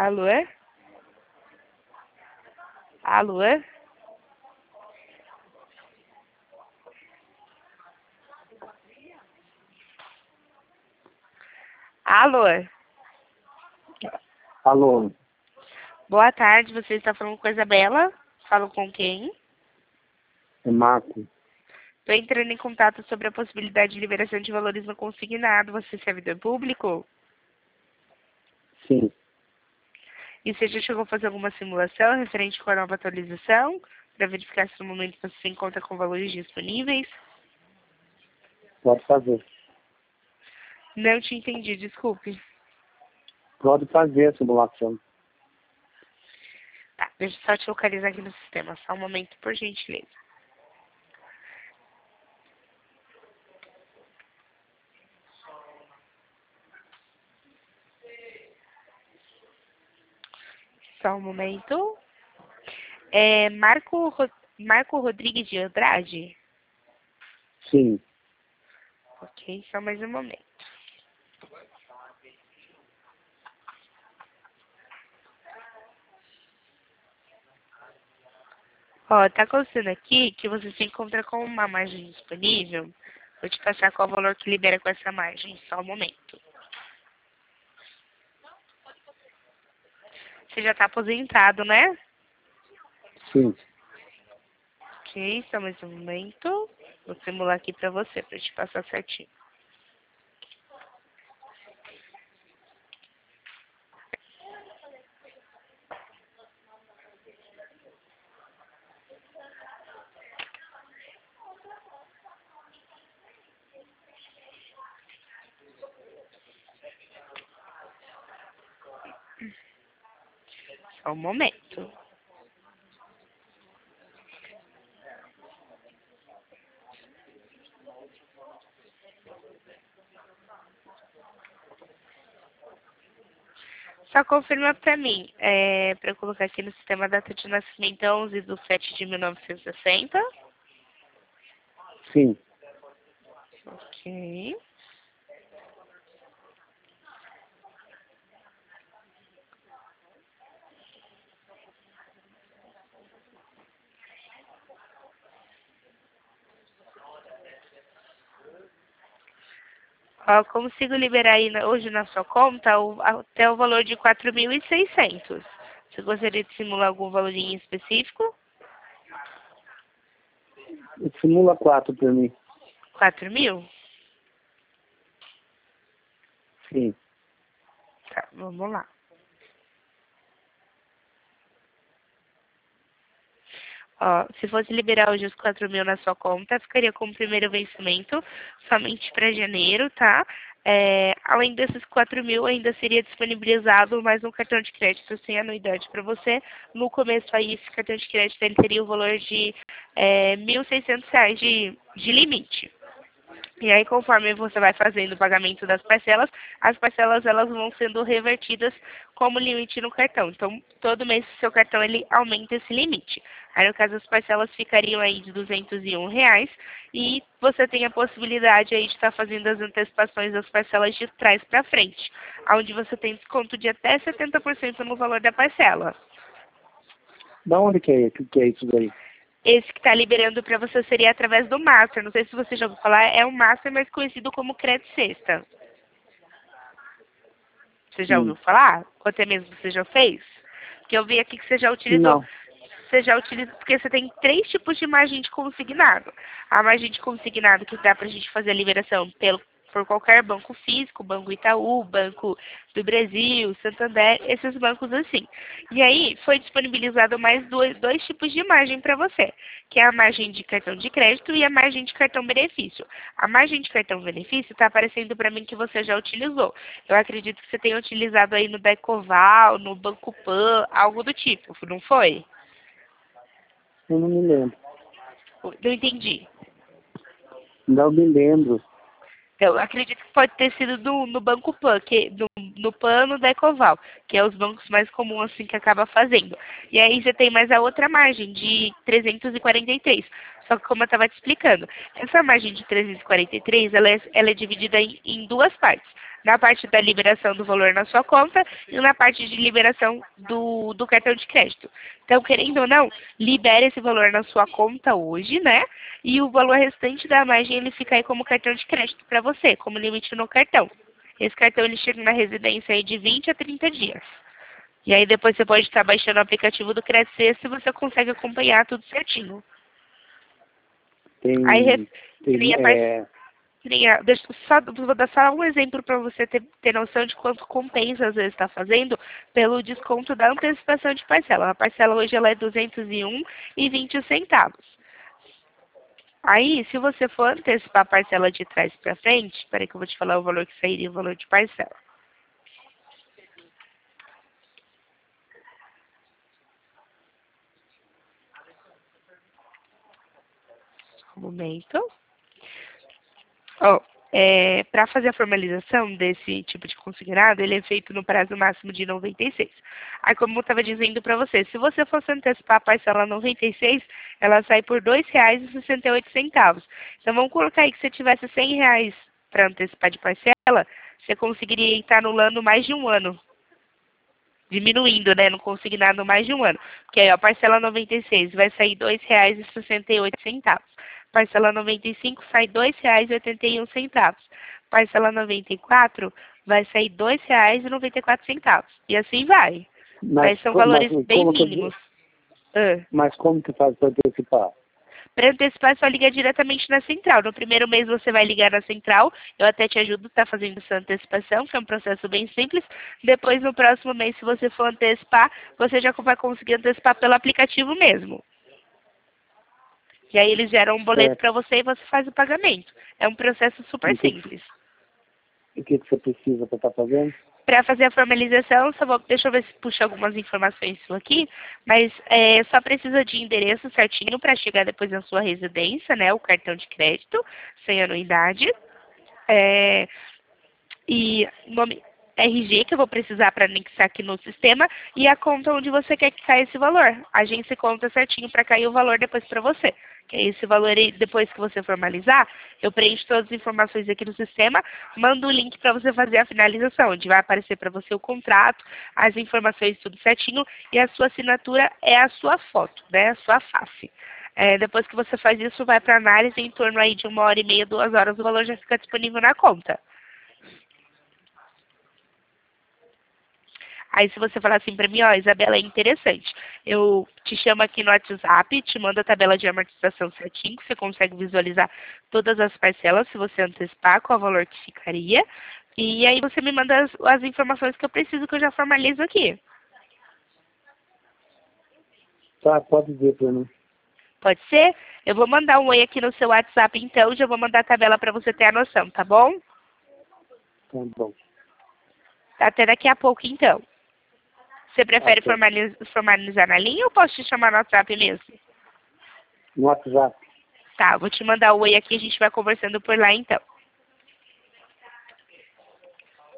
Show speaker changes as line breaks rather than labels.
Alô? Alô? Alô?
Alô,
Boa tarde, você está falando com a Isabela? Falo com quem?
é Marco.
Estou entrando em contato sobre a possibilidade de liberação de valores no consignado. Você é servidor público?
Sim,
E você já chegou a fazer alguma simulação referente com a nova atualização? Para verificar se no momento você se encontra com valores disponíveis?
pode fazer.
Não te entendi, desculpe.
Pode fazer a simulação.
Tá, deixa eu só te localizar aqui no sistema. Só um momento, por gentileza. Só um momento. É Marco Rodrigues de Andrade?
Sim,
Ok, só mais um momento. Ó, tá constando aqui que você se encontra com uma margem disponível. Vou te passar qual o valor que libera com essa margem. Só um momento. Você já tá aposentado, né?
sim.
Ok, só mais um momento. Vou simular aqui pra você, pra te passar certinho. Só um momento. Só confirma pra mim, pra eu colocar aqui no sistema a data de nascimento 11/7/1960.
Sim.
Ok. Ó, consigo liberar aí hoje na sua conta até o valor de 4.600. Você gostaria de simular algum valor em específico?
Simula 4 para mim.
4.000?
Sim.
Tá, vamos lá. Ó, se fosse liberar hoje os 4.000 na sua conta, ficaria com o primeiro vencimento somente para janeiro, tá? Além desses 4.000, ainda seria disponibilizado mais um cartão de crédito sem anuidade para você. No começo aí, esse cartão de crédito ele teria o valor de R$ 1.600 de limite. E aí, conforme você vai fazendo o pagamento das parcelas, as parcelas elas vão sendo revertidas como limite no cartão. Então, todo mês o seu cartão ele aumenta esse limite. Aí, no caso, as parcelas ficariam aí de R$ 201 e você tem a possibilidade aí de estar fazendo as antecipações das parcelas de trás para frente, onde você tem desconto de até 70% no valor da parcela.
Da onde que é isso daí?
Esse que está liberando para você seria através do Master. Não sei se você já ouviu falar, é um Master, mas conhecido como Crédito Sexta. Você já ouviu
Sim.
falar? Ou até mesmo você já fez? Porque eu vi aqui que você já utilizou.
Não.
Você já utiliza, porque você tem 3 tipos de margem de consignado. A margem de consignado que dá para a gente fazer a liberação por qualquer banco físico, Banco Itaú, Banco do Brasil, Santander, esses bancos assim. E aí foi disponibilizado mais dois tipos de margem para você, que é a margem de cartão de crédito e a margem de cartão benefício. A margem de cartão benefício está aparecendo para mim que você já utilizou. Eu acredito que você tenha utilizado aí no Decoval, no Banco Pan, algo do tipo, não foi?
Eu não me lembro.
Não entendi.
Não me lembro.
Eu acredito que pode ter sido no Banco Pan, no Pan, no Decoval, que é os bancos mais comuns assim que acaba fazendo. E aí você tem mais a outra margem de 343. Só que como eu estava te explicando, essa margem de 343, ela é dividida em duas partes. na parte da liberação do valor na sua conta e na parte de liberação do cartão de crédito. Então, querendo ou não, libere esse valor na sua conta hoje, né? E o valor restante da margem, ele fica aí como cartão de crédito para você, como limite no cartão. Esse cartão, ele chega na residência aí de 20 a 30 dias. E aí depois você pode estar baixando o aplicativo do Crescer se você consegue acompanhar tudo certinho. Aí, vou dar só um exemplo para você ter noção de quanto compensa às vezes está fazendo pelo desconto da antecipação de parcela. A parcela hoje ela é R$ 201,20. Aí, se você for antecipar a parcela de trás para frente, espera aí que eu vou te falar o valor que sairia, o valor de parcela. Um momento. Para fazer a formalização desse tipo de consignado, ele é feito no prazo máximo de 96. Aí, como eu estava dizendo para você, se você fosse antecipar a parcela 96, ela sai por R$ 2,68. Então, vamos colocar aí que você tivesse R$ 100 para antecipar de parcela, você conseguiria estar anulando mais de um ano. Diminuindo, né, no consignado mais de um ano. Porque aí, a parcela 96 vai sair R$ 2,68. Parcela 95 sai R$ 2,81. Parcela 94 vai sair R$ 2,94. E assim vai. Mas são valores bem mínimos.
Mas como que faz para antecipar?
Para antecipar, é só ligar diretamente na central. No primeiro mês você vai ligar na central. Eu até te ajudo a estar fazendo essa antecipação, que é um processo bem simples. Depois, no próximo mês, se você for antecipar, você já vai conseguir antecipar pelo aplicativo mesmo. E aí eles geram um boleto para você e você faz o pagamento. É um processo super simples.
E o que você precisa para estar fazendo?
Para fazer a formalização, deixa eu ver se puxa algumas informações aqui, mas só precisa de endereço certinho para chegar depois na sua residência, né? O cartão de crédito, sem anuidade. E nome RG, que eu vou precisar para anexar aqui no sistema, e a conta onde você quer que caia esse valor. A agência conta certinho para cair o valor depois para você. Que é esse valor aí, depois que você formalizar, eu preencho todas as informações aqui no sistema, mando o link para você fazer a finalização, onde vai aparecer para você o contrato, as informações tudo certinho, e a sua assinatura é a sua foto, né? A sua face. Depois que você faz isso, vai para análise, em torno aí de 1h30, 2 horas, o valor já fica disponível na conta. Aí se você falar assim para mim, ó, Isabela, é interessante. Eu te chamo aqui no WhatsApp, te mando a tabela de amortização certinho, que você consegue visualizar todas as parcelas, se você antecipar, qual o valor que ficaria. E aí você me manda as informações que eu preciso, que eu já formalizo aqui.
Tá, pode dizer para mim.
Pode ser? Eu vou mandar um oi aqui no seu WhatsApp, então, já vou mandar a tabela para você ter a noção, tá bom?
Tá bom.
Até daqui a pouco, então. Você prefere formalizar na linha ou posso te chamar no WhatsApp mesmo?
No WhatsApp.
Tá, vou te mandar o oi aqui e a gente vai conversando por lá então.